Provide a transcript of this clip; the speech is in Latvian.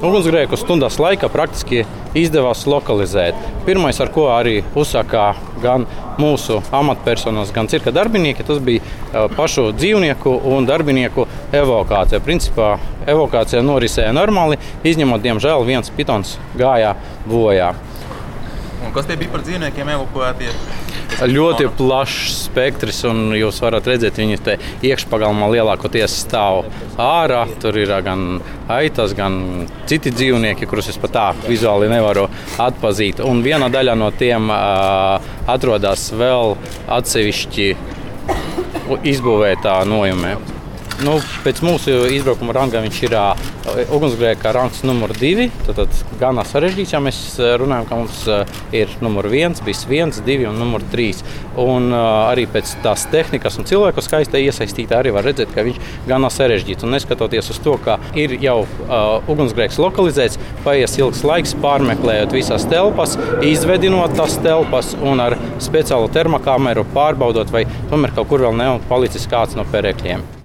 Ugunsgrēku stundās laikā praktiski izdevās lokalizēt. Pirmais, ar ko arī uzsākā gan mūsu amatpersonas, gan cirka darbinieki, tas bija pašu dzīvnieku un darbinieku evakuācija. Principā evakuācija norisēja normāli, izņemot, diemžēl, viens pitons gāja bojā. Un kas tie bija par dzīvniekiem evakuētie? Ļoti plašs spektrs, un jūs varat redzēt, viņi te iekšpagalmā lielākoties stāv ārā. Tur ir gan aitas, gan citi dzīvnieki, kurus es pat tā vizuāli nevaru atpazīt. Un viena daļa no tiem atrodas vēl atsevišķi izbūvētā nojumē. Pēc mūsu izbraukuma ranga viņš ir ugunsgrēka rangs numur 2. Tad gan sarežģīts, ja mēs runājam, ka mums ir numur 1, bijis 1, 2 un numur 3. Un arī pēc tās tehnikas un cilvēku skaista iesaistītā arī var redzēt, ka viņš gan sarežģīts. Un neskatoties uz to, ka ir jau ugunsgrēks lokalizēts, paies ilgs laiks pārmeklējot visas telpas, izvedinot tās telpas un ar speciālu termokameru pārbaudot, vai tomēr kaut kur vēl nav palicis kāds no perēkļiem.